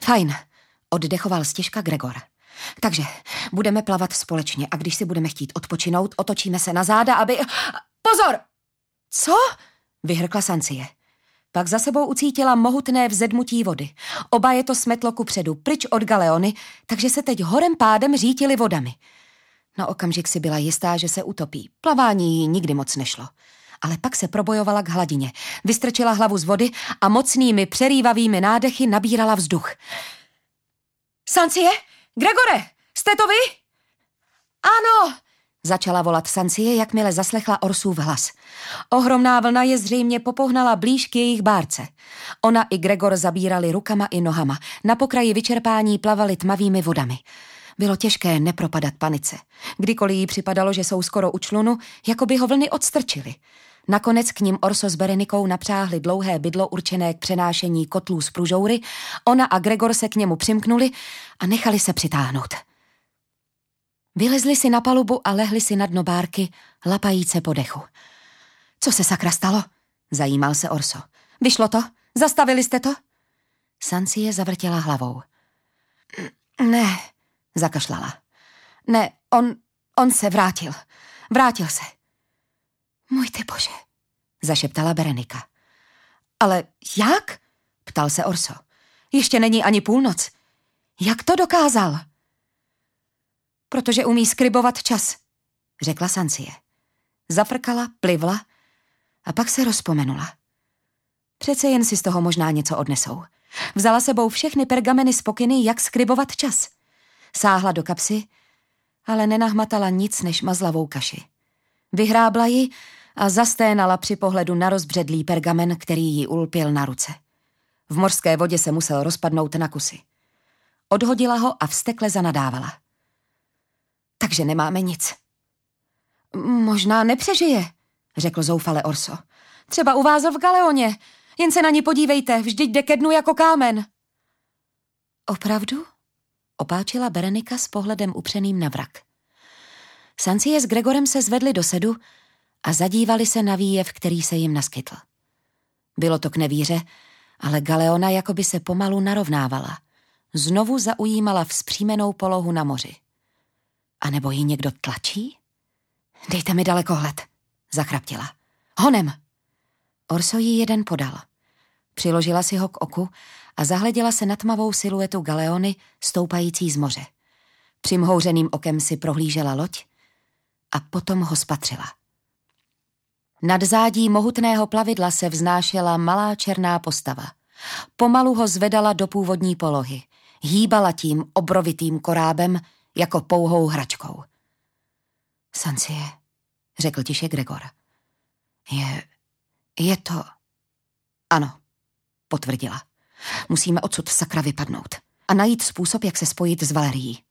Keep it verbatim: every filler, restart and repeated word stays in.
Fajn, oddechoval stěžka Gregor. Takže budeme plavat společně a když si budeme chtít odpočinout, otočíme se na záda, aby... Pozor! Co? Vyhrkla Sancie. Pak za sebou ucítila mohutné vzedmutí vody. Oba je to smetlo kupředu, pryč od Galeony, takže se teď horem pádem řítili vodami. Na okamžik si byla jistá, že se utopí. Plavání jí nikdy moc nešlo. Ale pak se probojovala k hladině. Vystrčila hlavu z vody a mocnými přerývavými nádechy nabírala vzduch. Sancie? Gregore, jste to vy? Ano, začala volat Sancie, jakmile zaslechla Orsův hlas. Ohromná vlna je zřejmě popohnala blíž k jejich bárce. Ona i Gregor zabírali rukama i nohama. Na pokraji vyčerpání plavali tmavými vodami. Bylo těžké nepropadat panice. Kdykoliv jí připadalo, že jsou skoro u člunu, jako by ho vlny odstrčily. Nakonec k ním Orso s Berenikou napřáhli dlouhé bydlo určené k přenášení kotlů z pružoury, ona a Gregor se k němu přimknuli a nechali se přitáhnout. Vylezli si na palubu a lehli si na dno bárky, lapajíce po dechu. Co se sakra stalo? Zajímal se Orso. Vyšlo to? Zastavili jste to? Sancie zavrtěla hlavou. Ne, zakašlala. Ne, on, on se vrátil. Vrátil se. Můj ty bože, zašeptala Berenika. Ale jak? Ptal se Orso. Ještě není ani půlnoc. Jak to dokázal? Protože umí skribovat čas, řekla Sancie. Zafrkala, plivla a pak se rozpomenula. Přece jen si z toho možná něco odnesou. Vzala sebou všechny pergameny z pokyny, jak skribovat čas. Sáhla do kapsy, ale nenahmatala nic než mazlavou kaši. Vyhrábla ji a zasténala při pohledu na rozbředlý pergamen, který jí ulpěl na ruce. V mořské vodě se musel rozpadnout na kusy. Odhodila ho a vztekle zanadávala. Takže nemáme nic. Možná nepřežije, řekl zoufale Orso. Třeba uvázl v Galeoně. Jen se na ní podívejte, vždyť jde ke dnu jako kámen. Opravdu? Opáčila Berenika s pohledem upřeným na vrak. Sancie s Gregorem se zvedli do sedu a zadívali se na výjev, který se jim naskytl. Bylo to k nevíře, ale Galeona jakoby se pomalu narovnávala. Znovu zaujímala vzpřímenou polohu na moři. A nebo ji někdo tlačí? Dejte mi dalekohled, zachraptila. Honem! Orso jí jeden podal. Přiložila si ho k oku a zahleděla se na tmavou siluetu Galeony stoupající z moře. Přimhouřeným okem si prohlížela loď a potom ho spatřila. Nad zádí mohutného plavidla se vznášela malá černá postava. Pomalu ho zvedala do původní polohy. Hýbala tím obrovitým korábem jako pouhou hračkou. Sancie, řekl tiše Gregor. Je, je to... Ano, potvrdila. Musíme odsud sakra vypadnout a najít způsob, jak se spojit s Valerií.